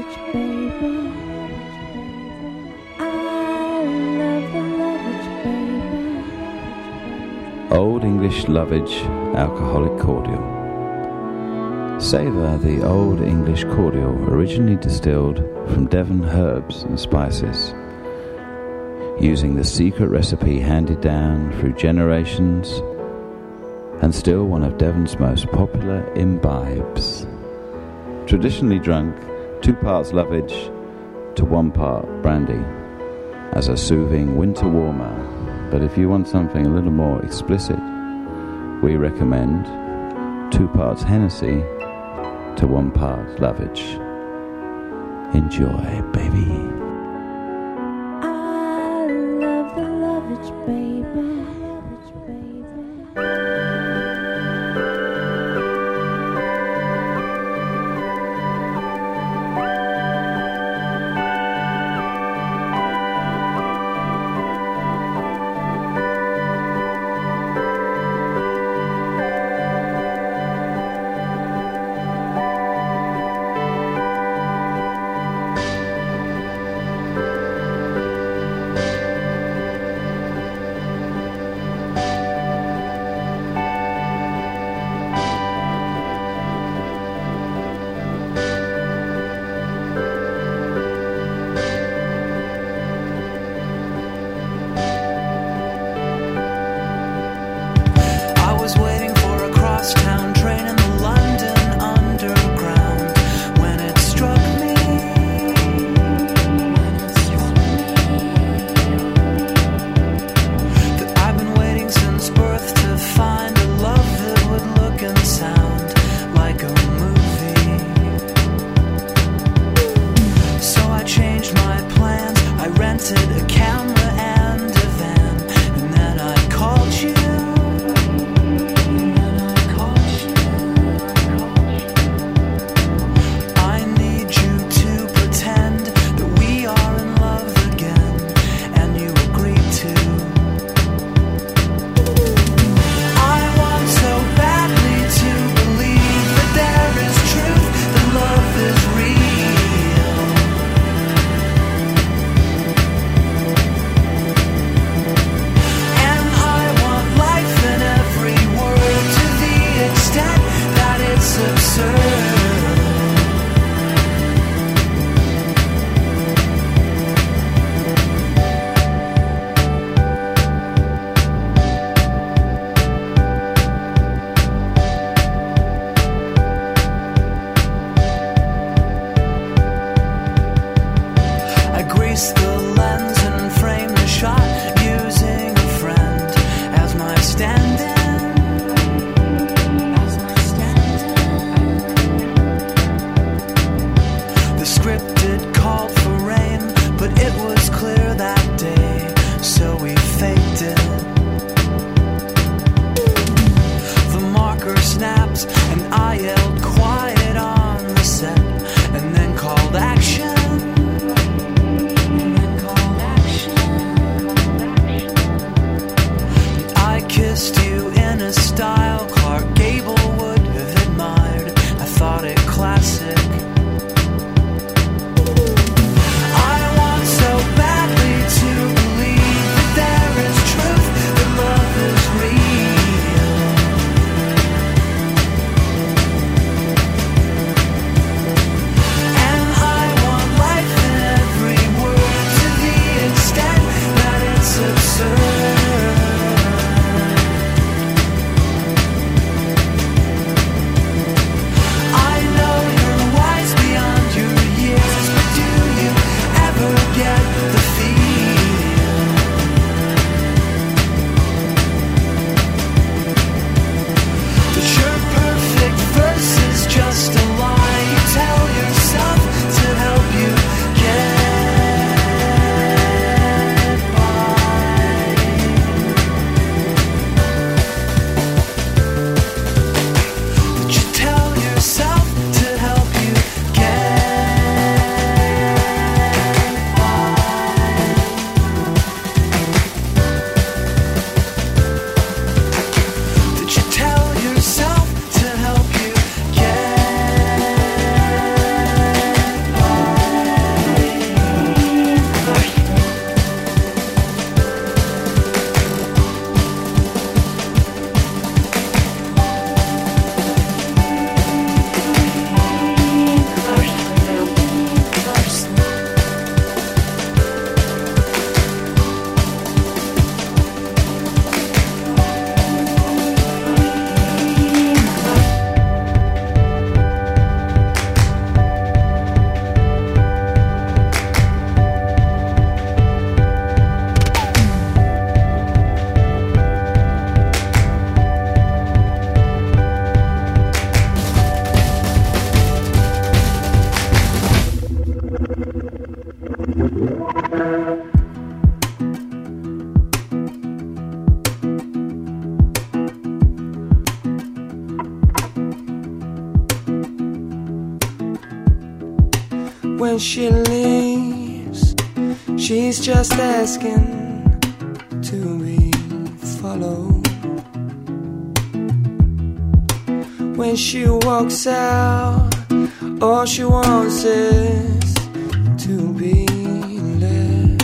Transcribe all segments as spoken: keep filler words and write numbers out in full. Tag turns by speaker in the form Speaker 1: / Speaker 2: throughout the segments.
Speaker 1: Lovage, baby. I love the Lovage, baby.
Speaker 2: Old English Lovage Alcoholic Cordial. Savour the Old English Cordial, originally distilled from Devon herbs and spices, using the secret recipe handed down through generations, and still one of Devon's most popular imbibes. Traditionally drunk two parts Lovage to one part brandy as a soothing winter warmer, but if you want something a little more explicit, we recommend two parts Hennessy to one part Lovage. Enjoy, baby.
Speaker 1: I love the Lovage, baby.
Speaker 3: And then called action. when she leaves, she's just asking to be followed. When she walks out, all she wants is to be led.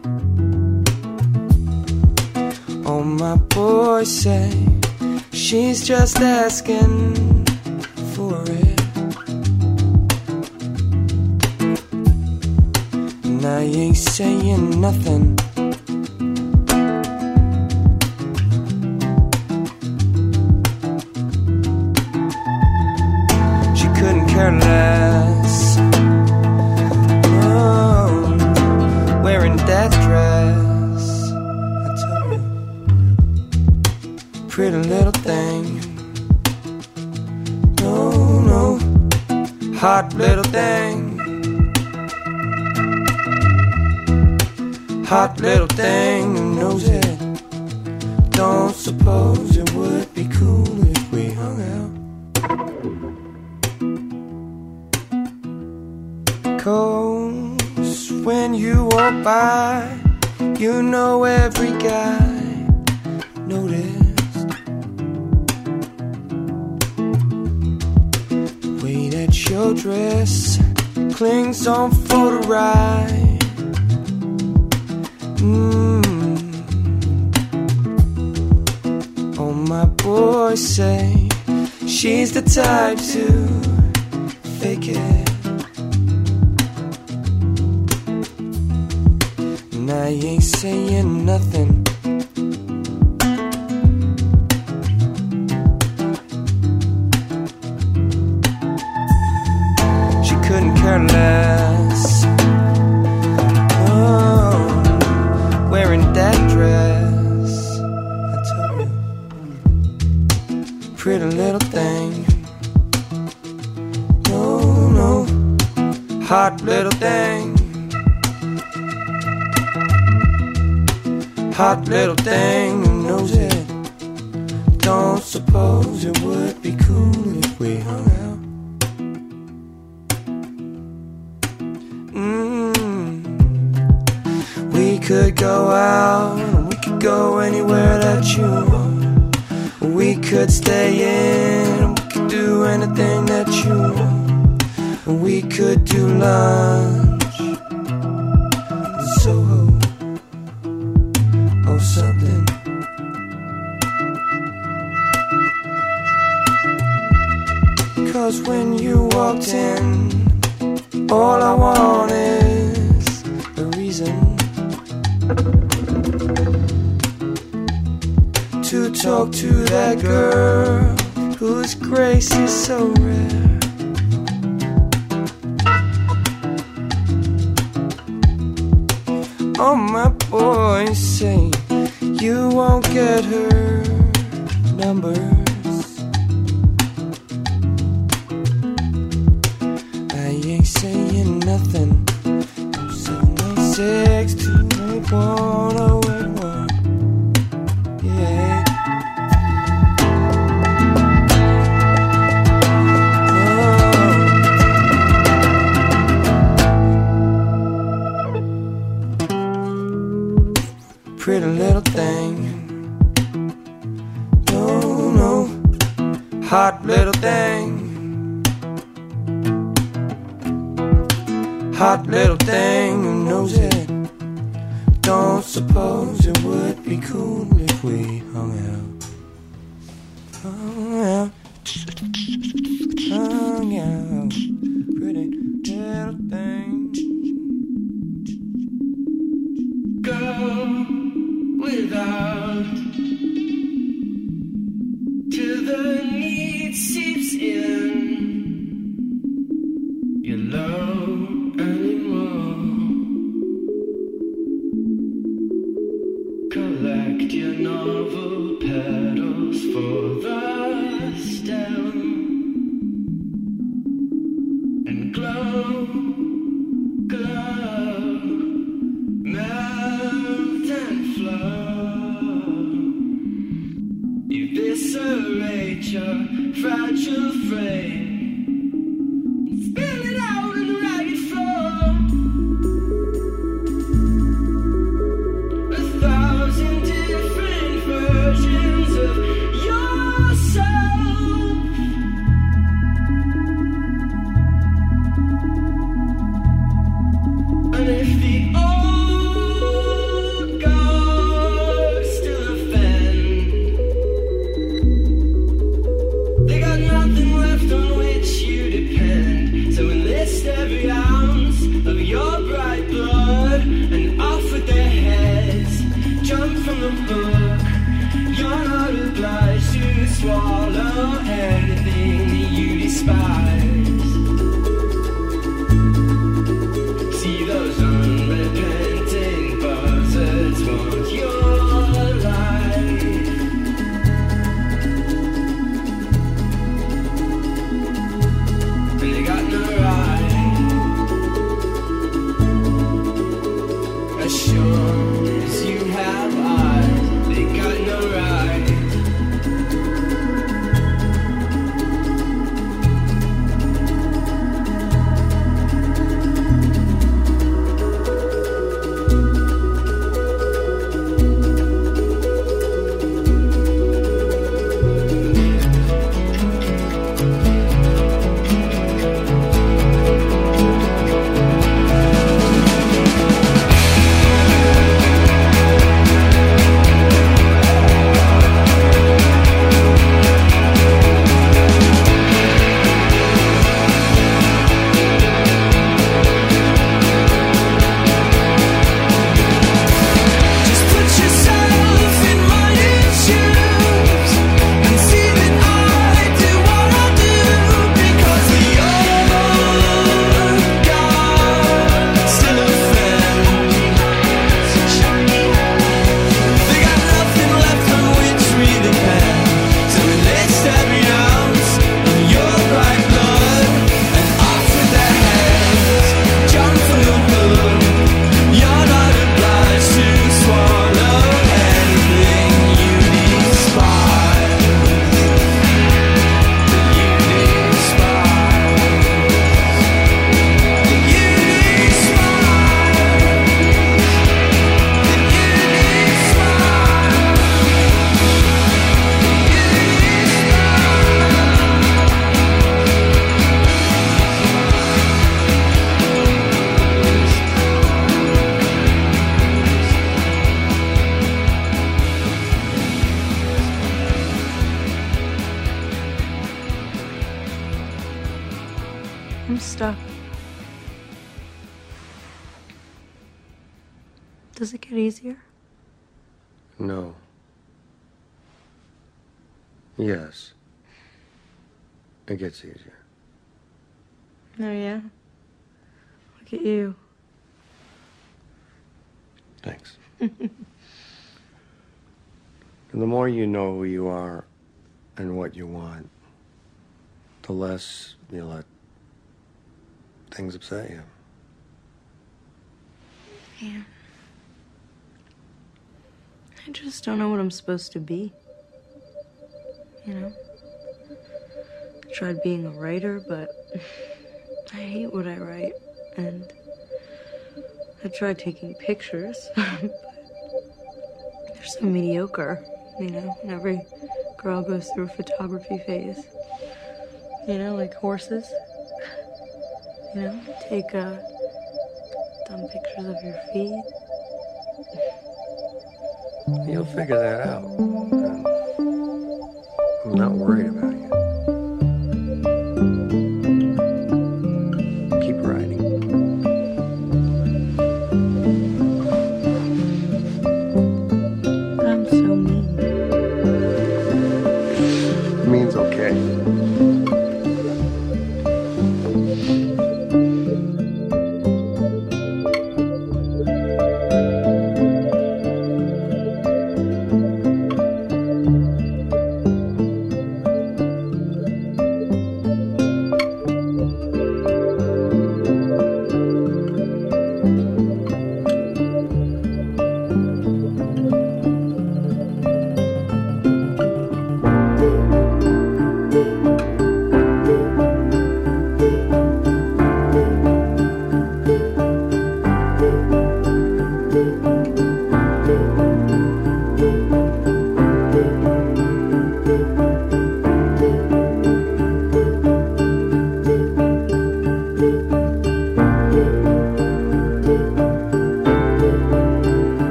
Speaker 3: All my boys say she's just asking for it. And I ain't saying nothing. She couldn't care less. Oh, wearing that dress, I tell you, pretty little thing. No, no, hot little thing. Hot little thing who knows it. Don't suppose it would be cool if we hung out. 'Cause when you walk by, you know every guy noticed the way that your dress clings on for the ride. Mm. Oh, my boys say she's the type to fake it. And I ain't saying nothing. She couldn't care less. Oh, wearing that dress, I tell you, pretty little thing. No, no, hot little thing. Hot little thing who knows it. Don't suppose it would be cool if we hung out. Mm. We could go out, we could go anywhere that you want. We could stay in, we could do anything that you want. We could do lunch in Soho or something. 'Cause when you walked in, all I want is a reason to talk to that girl whose grace is so rare. All my boys say you won't get her numbers. I ain't saying nothing. seven eight six two eight one oh eight one. Yeah. Pretty little thing. No, no, hot little thing. Hot little thing who knows it. Don't suppose it would be cool if we hung out. Hung out. Hung out. Pretty little thing. Go without till the need seeps in. You're low anymore. Collect your novel petals for the stem and glow, glow, melt and flow. Eviscerate your fragile frame, spill it out in ragged flow. every ounce of your bright blood, and off with their heads, jump from the book. You're not obliged to swallow anything that you despise. See those unrepentant buzzards want your life. And they got no right. As sure as you have eyes, they got no right.
Speaker 4: I'm stuck. Does it get easier?
Speaker 5: No. Yes. It gets easier.
Speaker 4: Oh, yeah? Look at you.
Speaker 5: Thanks. And the more you know who you are and what you want, the less you let things upset you.
Speaker 4: Yeah. I just don't know what I'm supposed to be. You know? I tried being a writer, but I hate what I write. And I tried taking pictures, but they're so mediocre, you know? And every girl goes through a photography phase. You know, like horses. You know, take uh, dumb pictures of your feet.
Speaker 5: You'll figure that out. I'm not worried about you. Keep writing.
Speaker 4: I'm so mean.
Speaker 5: Mean's okay.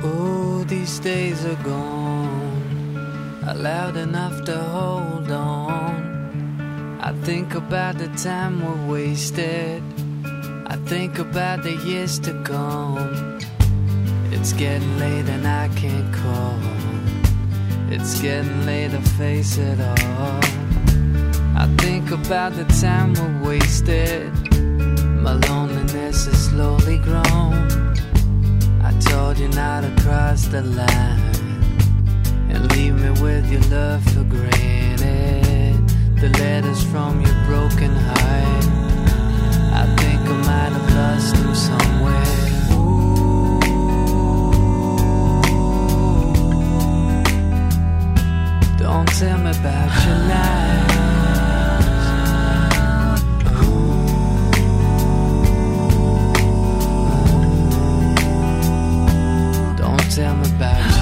Speaker 6: Oh, these days are gone, are loud enough to hold on. I think about the time we wasted, I think about the years to come. It's getting late and I can't call, it's getting late to face it all. I think about the time we wasted, my loneliness is slowly grown. I told you not to cross the line and leave me with your love for granted. The letters from your broken heart, I think I might have lost them somewhere. Ooh, don't tell me about your life. Tell me about your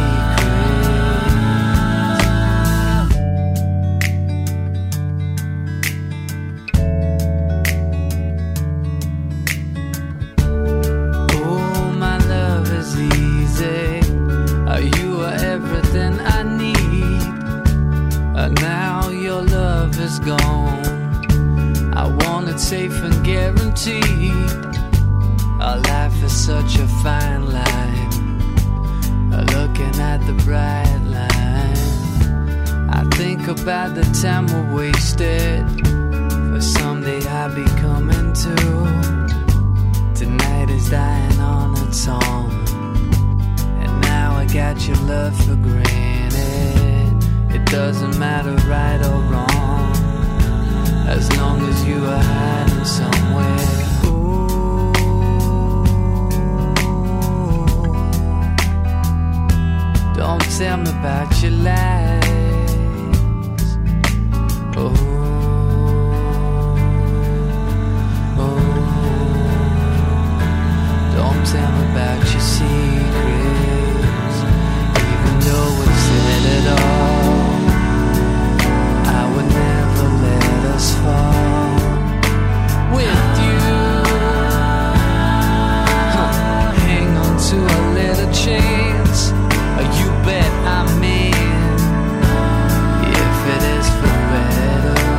Speaker 6: secrets. Oh, my love is easy. You are everything I need. Now your love is gone. I want it safe and guaranteed. Our life is such a fine line, looking at the bright line. I think about the time we wasted, for someday I'll be coming to. Tonight is dying on its own, and now I got your love for granted. It doesn't matter right or wrong, as long as you are hiding somewhere. Don't tell me about your lies. Oh, oh. Don't tell me about your secrets. Even though we've said it all, I would never let us fall. With you, huh. Hang on to a little chance. You bet I'm in, if it is for better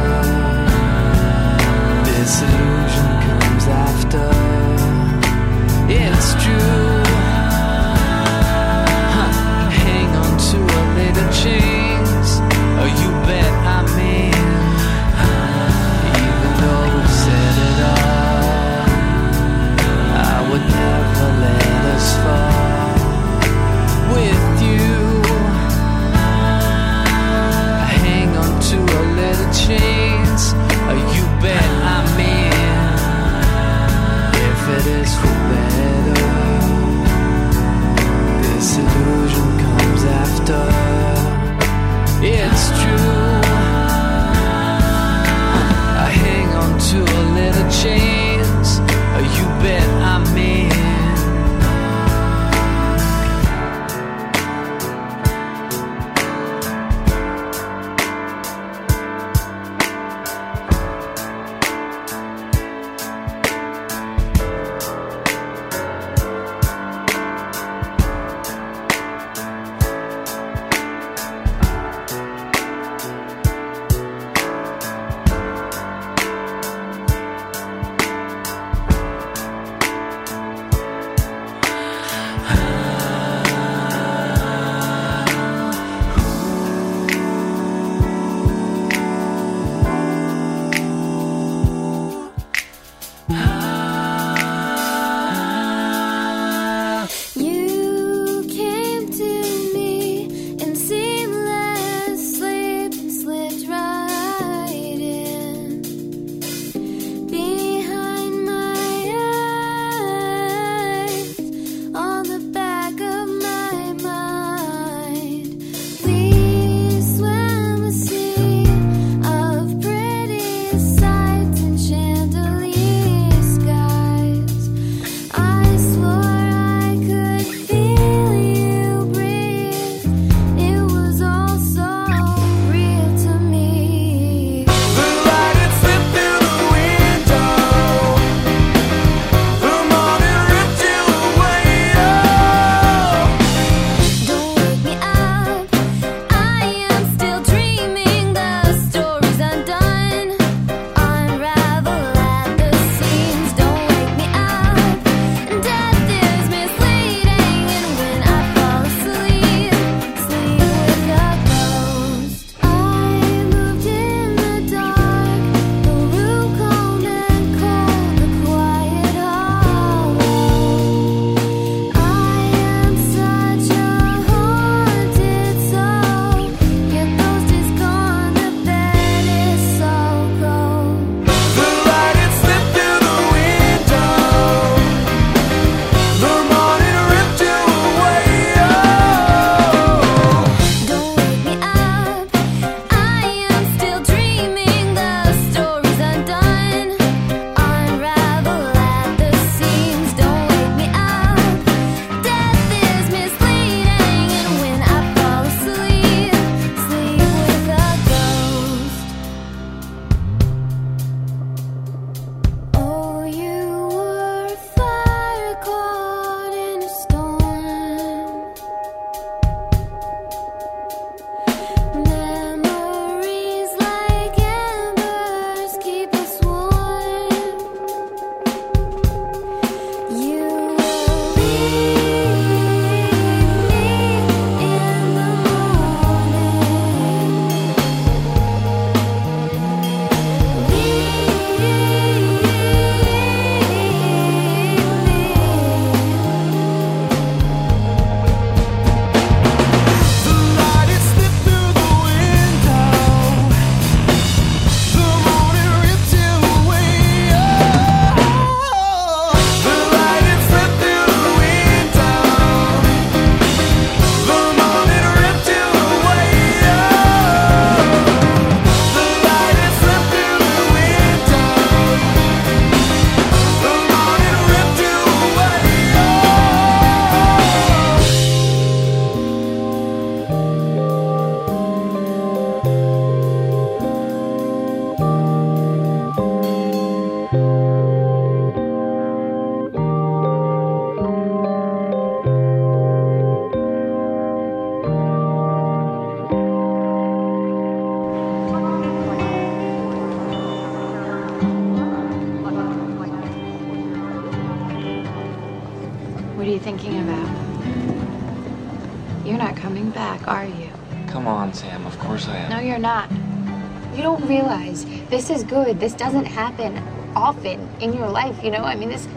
Speaker 7: What are you thinking about? You're not coming back, are you?
Speaker 8: Come on, Sam. Of course I am.
Speaker 7: No, you're not. You don't realize this is good. This doesn't happen often in your life, you know? I mean, this...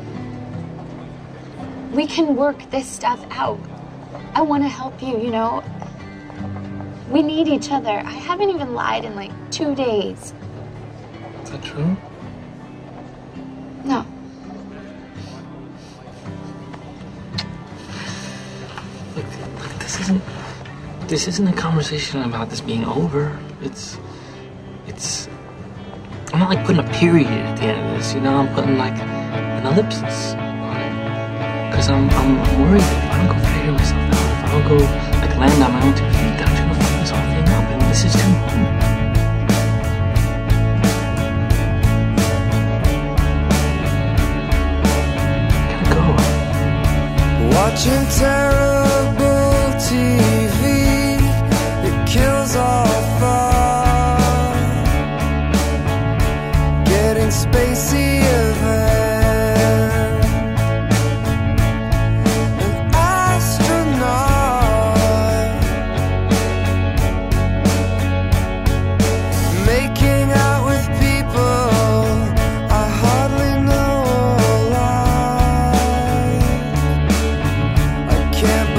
Speaker 7: We can work this stuff out. I want to help you, you know? We need each other. I haven't even lied in like two days.
Speaker 8: Is that true?
Speaker 7: No.
Speaker 8: Look, look, this isn't... This isn't a conversation about this being over. It's... It's... I'm not like putting a period at the end of this, you know? I'm putting like an ellipsis on it. Because I'm, I'm, I'm worried that if I don't go figure myself out, if I don't go like land on my own two feet, that I'm trying to fuck this whole thing up, and this is too long.
Speaker 3: Watching terrible T V, it kills all thought. Getting spacey event, an astronaut, making out with people I hardly know alive. Can't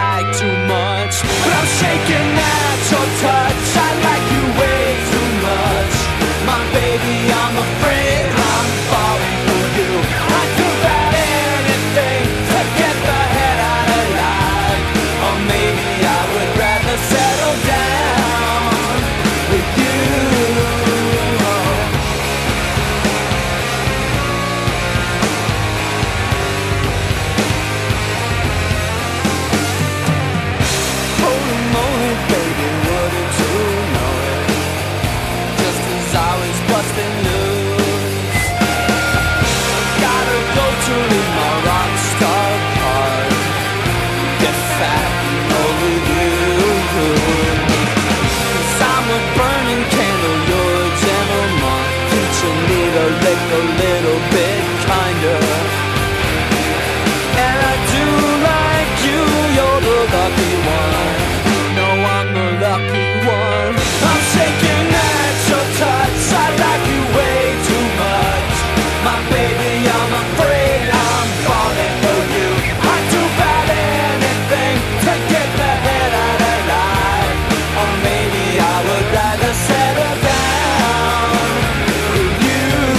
Speaker 3: like too much, but I'm shaking at your touch. I like you way too much. My baby, I'm afraid I'm falling for you. I'd do about anything to get the head out of life. Or maybe I would rather settle down with you. Holy moly, baby, wouldn't you know it? Just as I was busting loose, gotta go to leave my rock star card. Get fat and over you. Cause I'm a burning candle, you're a gentleman, teaching me to lick a little bit kinder. And I do like you, you're the lucky one. You know I'm the lucky one. I'm shaking at your touch. I like you way too much. My baby, I'm afraid I'm falling for you. I'd do about anything to get the head out of life. Or maybe I would rather settle down with you.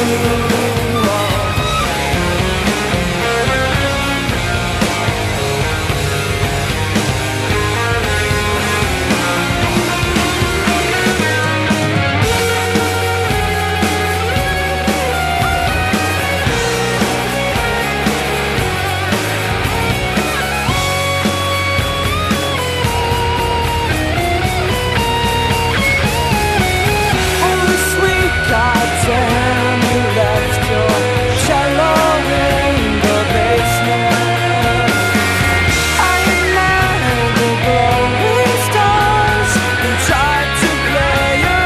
Speaker 3: Oh, sweet goddamn, you left your cello in the basement. I ignited the glowing stars and tried to play your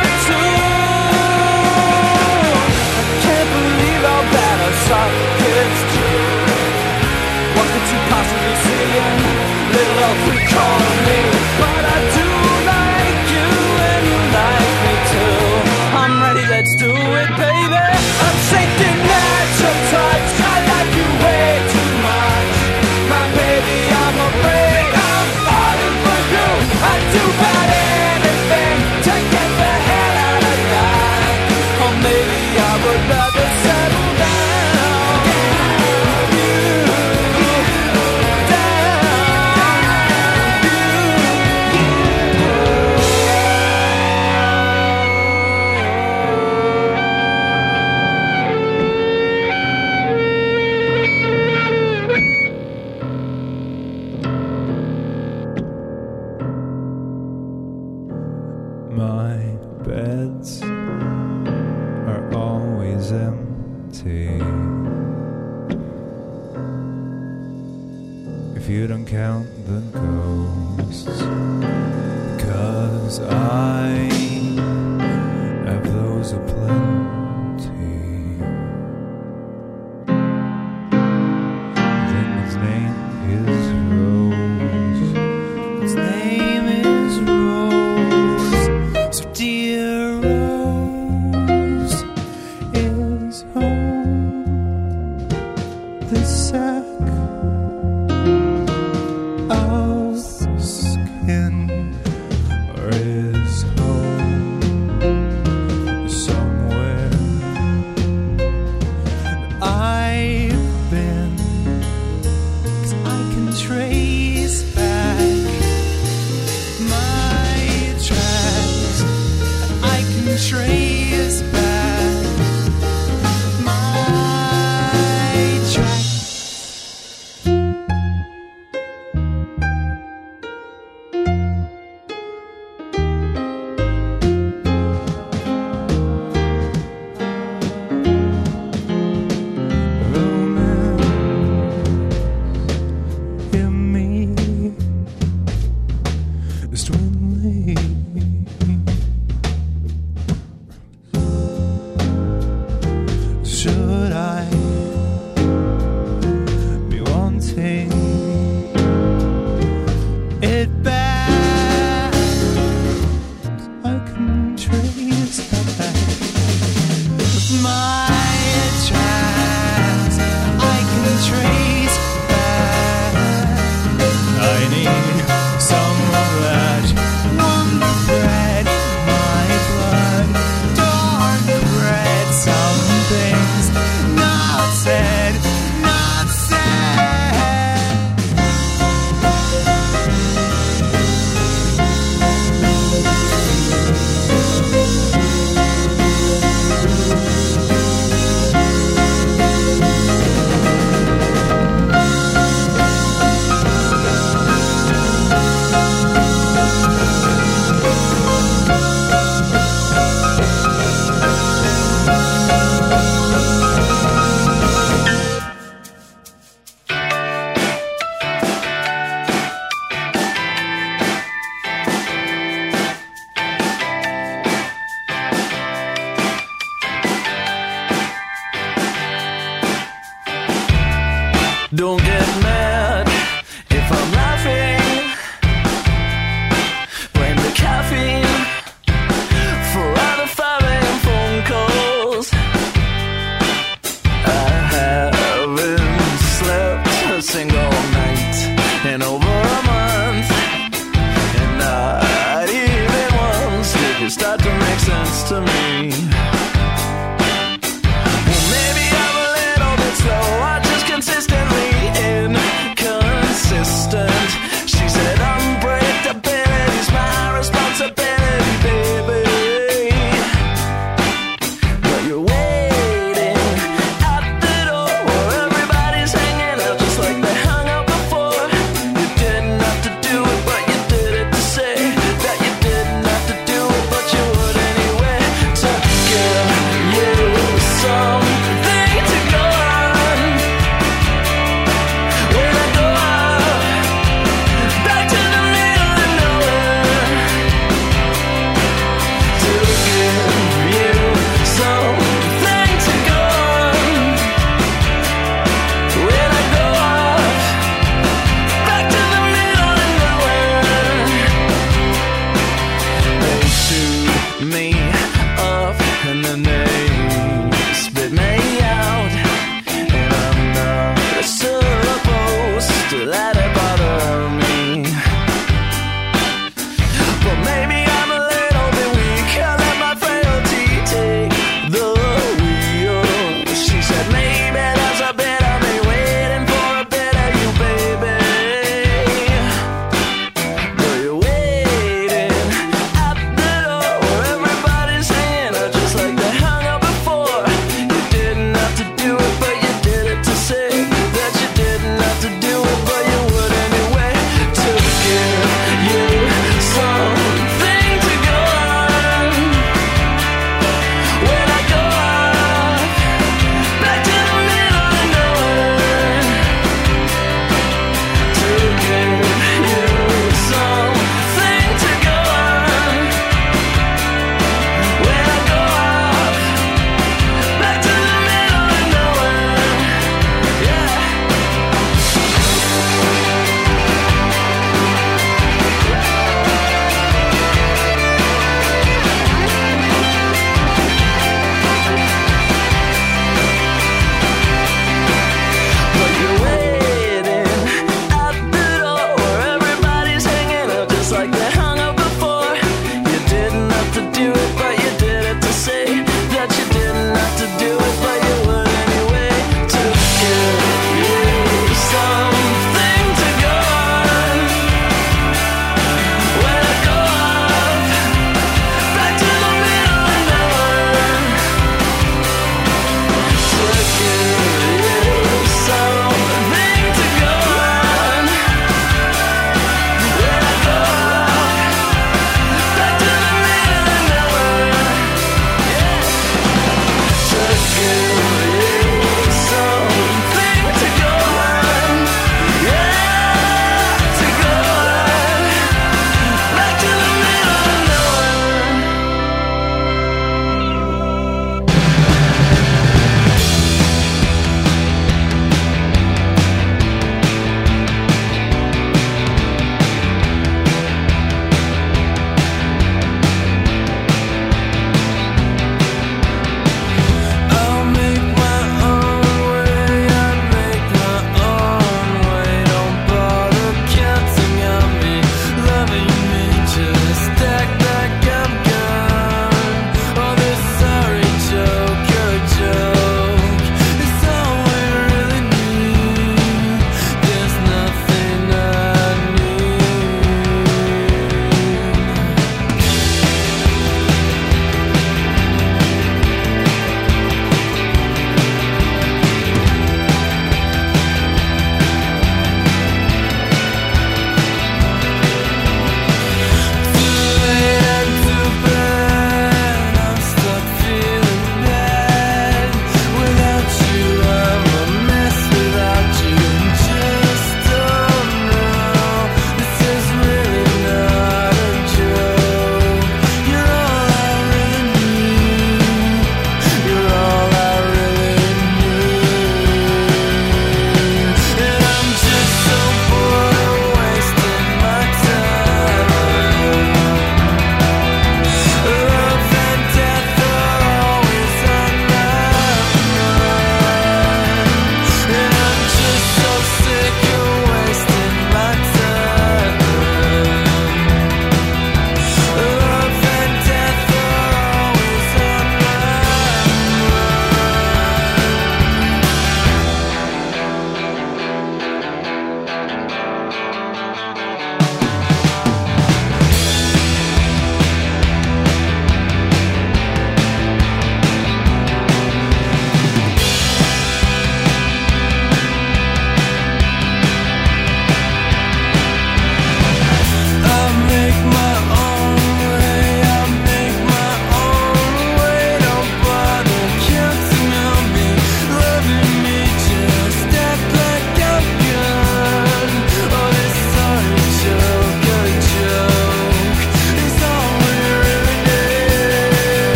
Speaker 3: tune. I can't believe how bad I suck, it's true. What could you possibly see in little elf you call me? But I do like you and you like me too. I'm ready, let's do it, baby. I'm shaking at your touch. I like you way too much. My baby, I'm afraid I'm falling for you. I'd do about anything to get the hell out of life. Or maybe I would rather settle down with you.
Speaker 9: My beds are always empty. If you don't count the ghosts, 'cause I have those aplenty. Then his name is Rose. His name is Rose. So dear Rose is home. The sack of skin is home.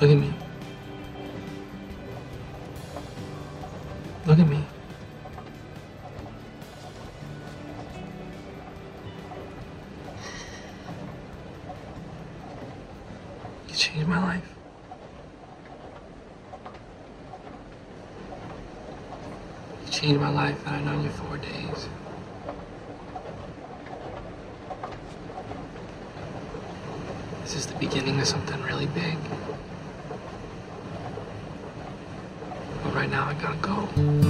Speaker 8: Look at me. Look at me. You changed my life. You changed my life, and I've known you four days. This is the beginning of something really big. But right now I gotta go.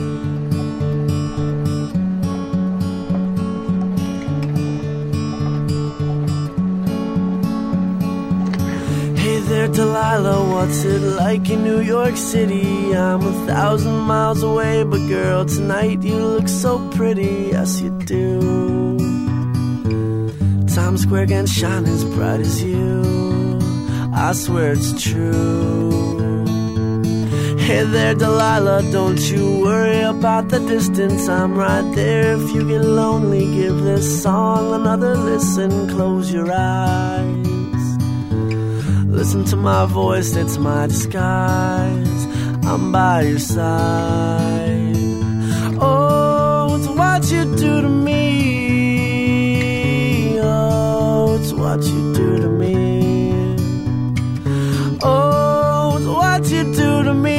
Speaker 3: Hey there, Delilah, what's it like in New York City? I'm a thousand miles away, but girl, tonight you look so pretty, yes you do. Times Square can shine as bright as you, I swear it's true. Hey there, Delilah, don't you worry about the distance, I'm right there. If you get lonely, give this song another listen. Close your eyes, listen to my voice, it's my disguise. I'm by your side. Oh, it's what you do to me. Oh, it's what you do to me. Oh, it's what you do to me.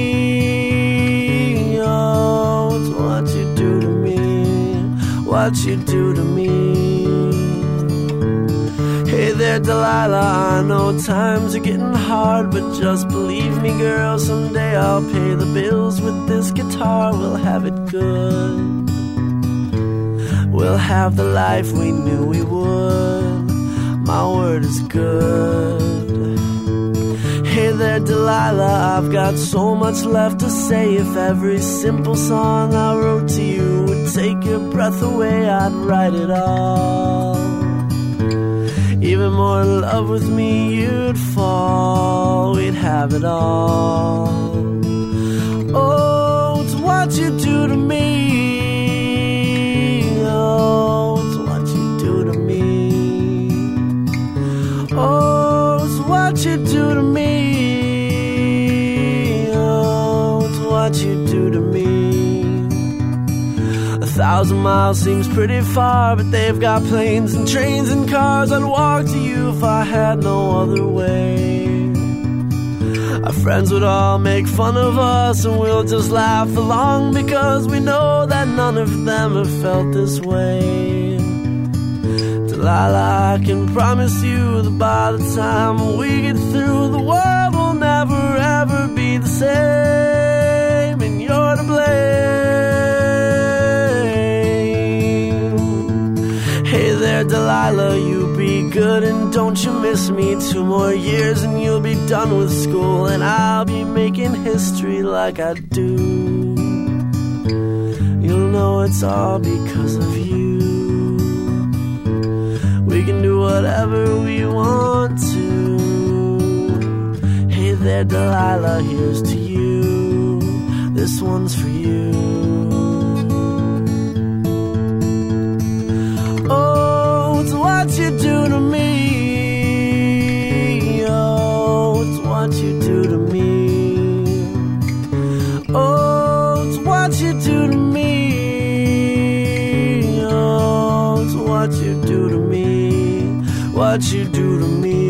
Speaker 3: Oh, it's what you do to me. What you do to me. Hey there, Delilah, I know times are getting hard, but just believe me, girl, someday I'll pay the bills with this guitar. We'll have it good. We'll have the life we knew we would. My word is good. Hey there, Delilah, I've got so much left to say. If every simple song I wrote to you would take your breath away, I'd write it all. Even more in love with me, you'd fall. We'd have it all. Oh, it's what you do to me. Oh, it's what you do to me. Oh, it's what you do to me. Oh, it's what you do to me. A thousand miles seems pretty far, but they've got planes and trains and cars. I'd walk to you if I had no other way. Our friends would all make fun of us, and we'll just laugh along, because we know that none of them have felt this way. Delilah, I can promise you that by the time we get through, the world will never ever be the same, and you're to blame. Hey there, Delilah, you be good and don't you miss me. Two more years and you'll be done with school, and I'll be making history like I do. You'll know it's all because of you. We can do whatever we want to. Hey there, Delilah, here's to you. This one's for you. Oh, it's what you do to me. Oh, it's what you do to me. Oh, it's what you do to me. Oh, it's what you do to me. What you do to me.